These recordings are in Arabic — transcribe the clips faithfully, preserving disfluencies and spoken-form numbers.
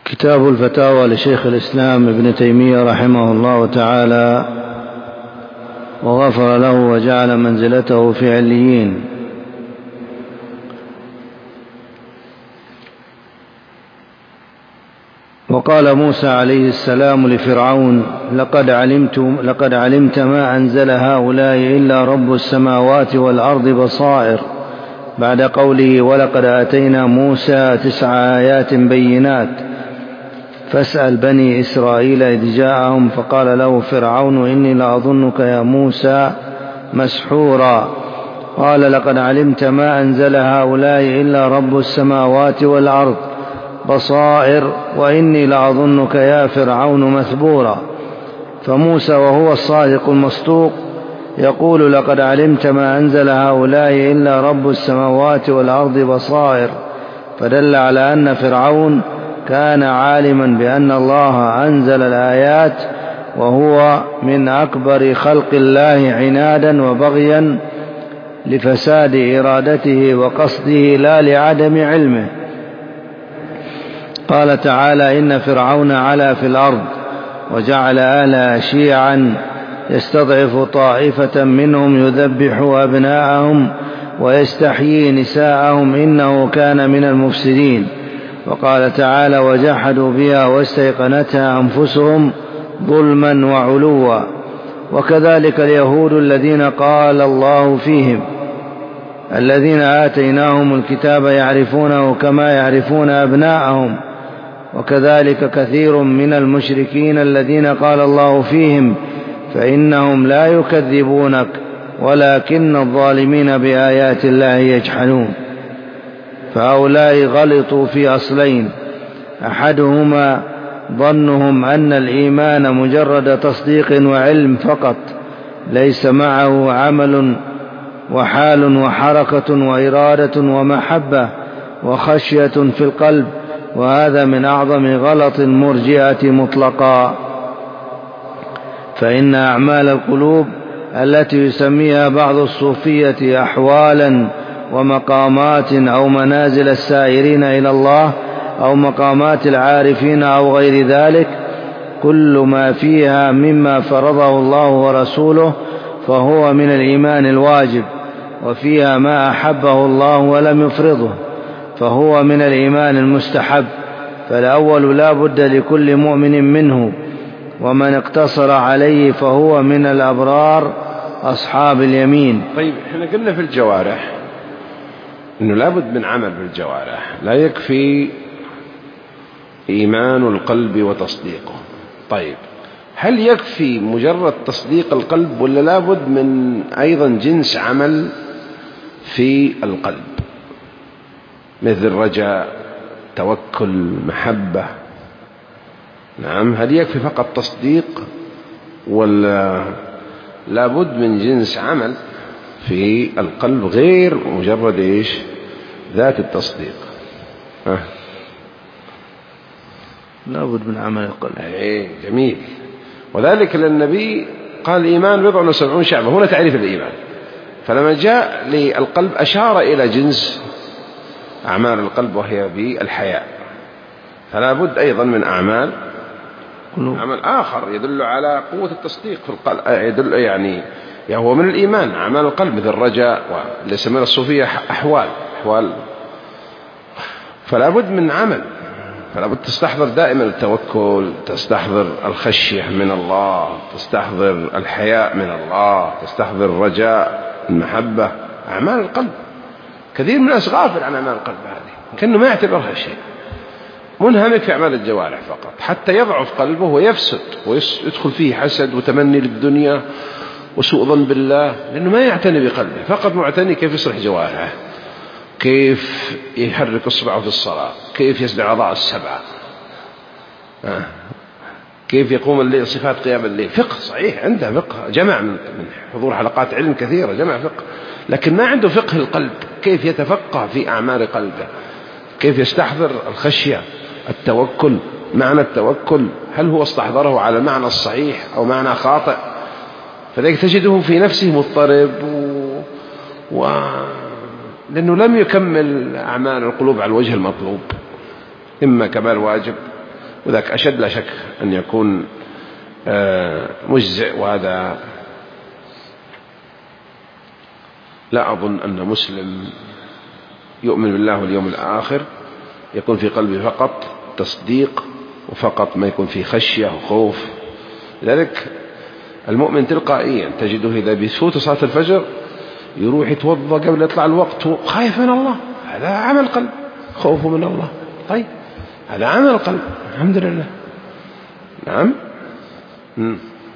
كتاب الفتاوى لشيخ الإسلام ابن تيمية رحمه الله تعالى وغفر له وجعل منزلته في عليين. وقال موسى عليه السلام لفرعون: لقد علمت, لقد علمت ما أنزل هؤلاء إلا رب السماوات والأرض بصائر، بعد قوله: ولقد آتينا موسى تسع آيات بينات فاسأل بني إسرائيل إذ جاءهم فقال له فرعون: إني لأظنك يا موسى مسحورا. قال: لقد علمت ما أنزل هؤلاء إلا رب السماوات والأرض بصائر وإني لأظنك يا فرعون مثبورا. فموسى وهو الصادق المصدوق يقول: لقد علمت ما أنزل هؤلاء إلا رب السماوات والأرض بصائر، فدل على أن فرعون كان عالما بأن الله أنزل الآيات، وهو من أكبر خلق الله عنادا وبغيا لفساد إرادته وقصده لا لعدم علمه. قال تعالى: إن فرعون علا في الأرض وجعل أهلها شيعا يستضعف طائفة منهم يذبح أبناءهم ويستحيي نساءهم إنه كان من المفسدين. وقال تعالى: وجحدوا بها واستيقنتها أنفسهم ظلما وعلوا. وكذلك اليهود الذين قال الله فيهم: الذين آتيناهم الكتاب يعرفونه كما يعرفون أبناءهم. وكذلك كثير من المشركين الذين قال الله فيهم: فإنهم لا يكذبونك ولكن الظالمين بآيات الله يجحدون. فهؤلاء غلطوا في أصلين: أحدهما ظنهم أن الإيمان مجرد تصديق وعلم فقط، ليس معه عمل وحال وحركة وإرادة ومحبة وخشية في القلب، وهذا من أعظم غلط المرجئة مطلقا. فإن أعمال القلوب التي يسميها بعض الصوفية أحوالا ومقامات أو منازل السائرين إلى الله أو مقامات العارفين أو غير ذلك، كل ما فيها مما فرضه الله ورسوله فهو من الإيمان الواجب، وفيها ما أحبه الله ولم يفرضه فهو من الإيمان المستحب. فالأول لا بد لكل مؤمن منه، ومن اقتصر عليه فهو من الأبرار أصحاب اليمين. طيب، احنا قلنا في الجوارح إنه لا بد من عمل بالجوارح، لا يكفي إيمان القلب وتصديقه. طيب، هل يكفي مجرد تصديق القلب ولا لا بد من أيضا جنس عمل في القلب، مثل رجاء، توكل، محبة؟ نعم، هل يكفي فقط تصديق ولا لا بد من جنس عمل في القلب غير مجرد إيش؟ ذات التصديق. ها؟ لا بد من عمل القلب. أي جميل. وذلك للنبي قال: الإيمان بضع وسبعون شعبة. هنا تعريف الإيمان. فلما جاء للقلب أشار إلى جنس أعمال القلب وهي بالحياء. فلا بد أيضا من أعمال عمل آخر يدل على قوة التصديق في القلب، يدل يعني هو من الإيمان أعمال القلب، مثل الرجاء، واللي يسمونه الصوفية أحوال أحوال. فلا بد من عمل، فلا بد تستحضر دائما التوكل، تستحضر الخشية من الله، تستحضر الحياء من الله، تستحضر الرجاء، المحبة، أعمال القلب. كثير من الناس غافل عن أعمال القلب هذه، كأنه ما يعتبرها شيء، منهمك في أعمال الجوارح فقط، حتى يضعف قلبه ويفسد ويدخل فيه حسد وتمني للدنيا وسوء ظن بالله، لأنه ما يعتني بقلبه، فقط معتني كيف يصلح جوارحه، كيف يحرك إصبعه في الصلاة، كيف يسمع أعضاء السبعة، آه. كيف يقوم الليل، صفات قيام الليل. فقه صحيح، عنده فقه، جمع من حضور حلقات علم كثيرة، جمع فقه، لكن ما عنده فقه القلب، كيف يتفقه في أعمال قلبه، كيف يستحضر الخشية، التوكل. معنى التوكل هل هو استحضره على المعنى الصحيح أو معنى خاطئ؟ فذلك تجده في نفسه مضطرب و... و... لأنه لم يكمل أعمال القلوب على الوجه المطلوب، إما كمال واجب وذاك أشد لا شك أن يكون مجزئ. وهذا لا أظن أن مسلم يؤمن بالله واليوم الآخر يكون في قلبه فقط تصديق وفقط ما يكون في خشية وخوف. لذلك المؤمن تلقائيا تجده إذا بيفوت صلاة الفجر يروح يتوضأ قبل يطلع الوقت خايف من الله، هذا عمل قلب، خوفه من الله. طيب هذا عمل قلب، الحمد لله. نعم. م.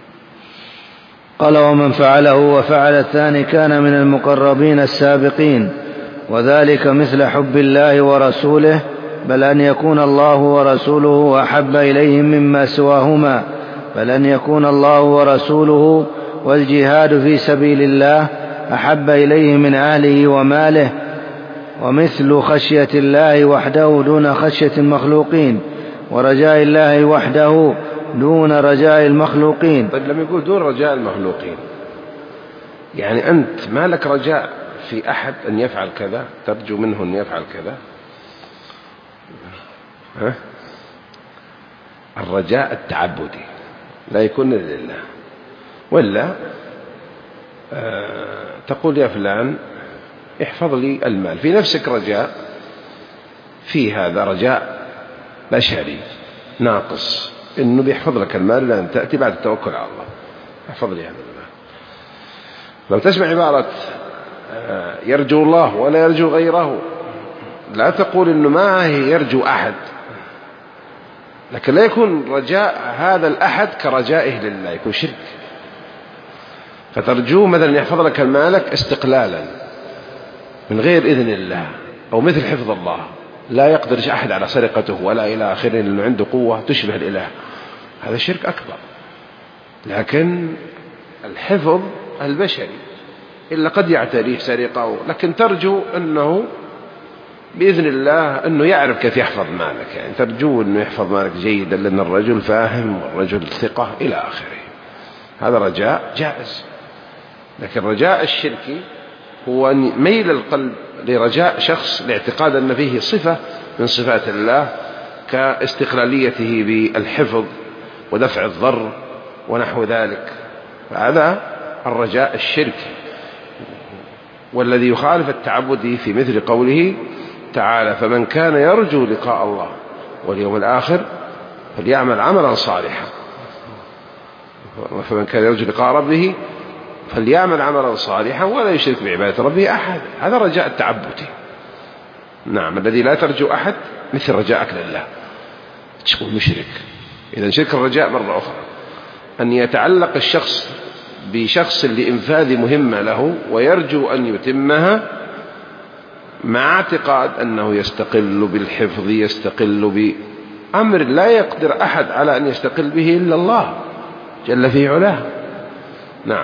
قال: ومن فعله وفعل الثاني كان من المقربين السابقين، وذلك مثل حب الله ورسوله، بل أن يكون الله ورسوله أحب إليهم مما سواهما، بل أن يكون الله ورسوله والجهاد في سبيل الله أحب إليه من أهله وماله، ومثل خشية الله وحده دون خشية المخلوقين، ورجاء الله وحده دون رجاء المخلوقين. طيب لم يقول دون رجاء المخلوقين، يعني أنت ما لك رجاء في أحد أن يفعل كذا، ترجو منه أن يفعل كذا؟ ها؟ الرجاء التعبدي لا يكون لله، ولا آه تقول يا فلان احفظ لي المال، في نفسك رجاء، في هذا رجاء بشري ناقص إنه بيحفظ لك المال لأن تأتي بعد التوكل على الله، احفظ لي هذا المال. لو تسمع عبارة آه يرجو الله ولا يرجو غيره، لا تقول إنه ما هي يرجو أحد، لكن لا يكون رجاء هذا الأحد كرجائه لله، يكون شرك. فترجوه مثلا يحفظ لك المالك استقلالا من غير إذن الله، أو مثل حفظ الله لا يقدر أحد على سرقته ولا إلى آخره لأنه عنده قوة تشبه الإله، هذا شرك أكبر. لكن الحفظ البشري إلا قد يعتريه سرقة، لكن ترجو أنه بإذن الله أنه يعرف كيف يحفظ مالك، يعني ترجو أنه يحفظ مالك جيدا لأن الرجل فاهم والرجل ثقة إلى آخره، هذا رجاء جائز. لكن الرجاء الشركي هو أن ميل القلب لرجاء شخص لاعتقاد أن فيه صفة من صفات الله كاستقلاليته بالحفظ ودفع الضر ونحو ذلك، هذا الرجاء الشركي، والذي يخالف التعبدي في مثل قوله تعالى: فمن كان يرجو لقاء الله واليوم الآخر فليعمل عملا صالحا، فمن كان يرجو لقاء ربه فليعمل عملا صالحا ولا يشرك بعبادة ربه أحد، هذا رجاء التعبدي. نعم، الذي لا ترجو أحد مثل رجاءك لله، تكون مشرك. إذا شرك الرجاء مرة أخرى أن يتعلق الشخص بشخص لإنفاذ مهمة له ويرجو أن يتمها مع اعتقاد أنه يستقل بالحفظ، يستقل بأمر لا يقدر أحد على أن يستقل به إلا الله جل في علاه. نعم.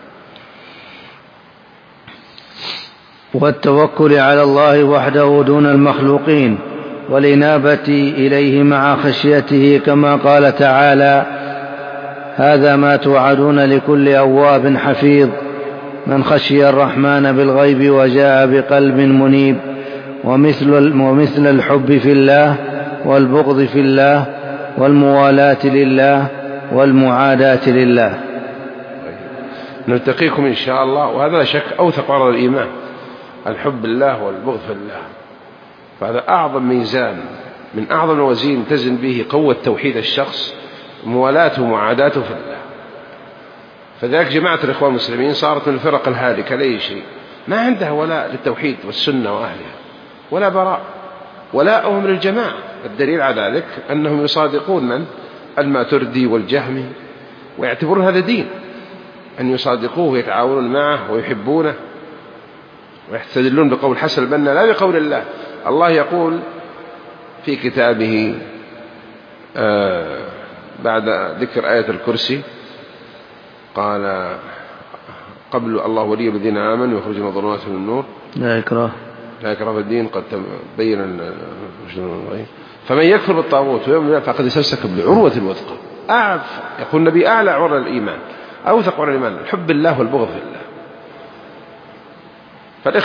والتوكل على الله وحده دون المخلوقين، والإنابة إليه مع خشيته، كما قال تعالى: هذا ما توعدون لكل أواب حفيظ، من خشي الرحمن بالغيب وجاء بقلب منيب. ومثل, ومثل الحب في الله والبغض في الله والموالاة لله والمعاداة لله. نلتقيكم إن شاء الله، وهذا لا شك أوثق عرض الإيمان، الحب الله والبغض في الله، فهذا أعظم ميزان من أعظم الوزين تزن به قوة توحيد الشخص، موالاته ومعاداته في الله. فذلك جماعة الإخوان المسلمين صارت من الفرق الهالكة لأي شيء، ما عندها ولاء للتوحيد والسنة وأهلها ولا براء، ولاءهم للجماعة. الدليل على ذلك أنهم يصادقون من الماتردي والجهمي ويعتبرون هذا دين، أن يصادقوه ويتعاونون معه ويحبونه ويستدلون بقول حسن البنا لا بقول الله. الله يقول في كتابه آه بعد ذكر آية الكرسي قال قبل: الله ولي الذين آمنوا يخرجون الظلمات من النور لا إكراه لا إكراه في الدين قد تبين فمن يكفر بالطاغوت ويؤمن فقد استمسك بالعروة الوثقى. أعرف يقول النبي أعلى عرى الإيمان، أوثق عرى الإيمان الحب الله والبغض في الله.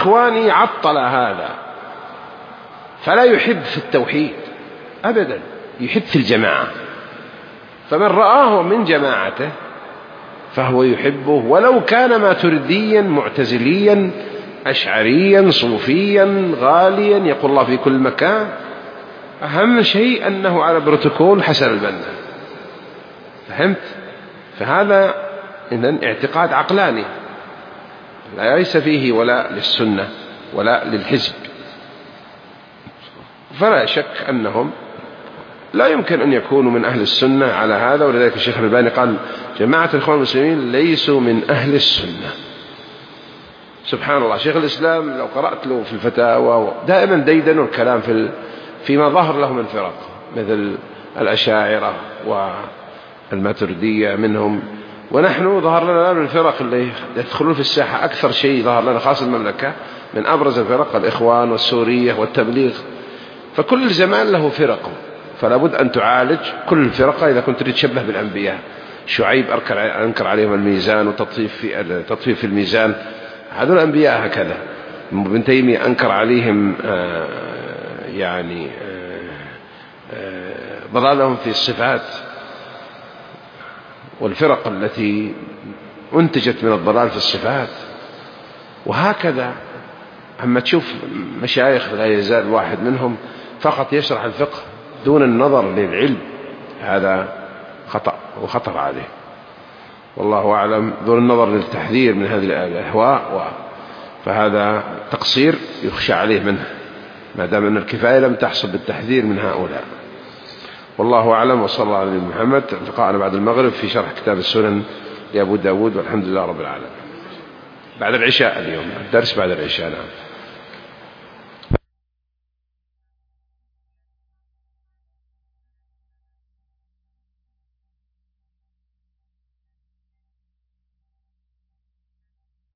فالإخواني عطل هذا، فلا يحب في التوحيد أبدا، يحث الجماعة، فمن رآه من جماعته فهو يحبه ولو كان ماتريديا معتزليا أشعريا صوفيا غاليا يقول الله في كل مكان. أهم شيء أنه على بروتوكول حسن البنا. فهمت؟ فهذا إذن اعتقاد عقلاني ليس فيه ولا للسنة ولا للحزب. فلا شك أنهم لا يمكن أن يكونوا من أهل السنة على هذا. ولذلك الشيخ الألباني قال جماعة الإخوان المسلمين ليسوا من أهل السنة. سبحان الله، شيخ الإسلام لو قرأت له في الفتاوى دائما ديدنوا الكلام في فيما ظهر له من فرق مثل الأشاعرة والماتريدية منهم، ونحن ظهر لنا من الفرق اللي يدخلون في الساحة أكثر شيء ظهر لنا خاصة المملكة من أبرز الفرق الإخوان والسورية والتبليغ. فكل زمان له فرقه، فلا بد أن تعالج كل فرقة إذا كنت تشبه بالأنبياء. شعيب أنكر عليهم الميزان وتطفيف في تطفيف في الميزان، هذول الأنبياء هكذا. ابن تيمية أنكر عليهم آه يعني آه آه ضلالهم في الصفات والفرق التي أنتجت من الضلال في الصفات، وهكذا. أما تشوف مشايخ لا يزال واحد منهم فقط يشرح الفقه دون النظر للعلم، هذا خطأ وخطر عليه، والله أعلم، دون النظر للتحذير من هذه الأهواء، فهذا تقصير يخشى عليه منه ما دام أن الكفاية لم تحصل بالتحذير من هؤلاء. والله أعلم، وصلى الله على محمد. لقاءنا بعد المغرب في شرح كتاب السنن لأبو داود، والحمد لله رب العالمين. بعد العشاء اليوم الدرس بعد العشاء. نعم.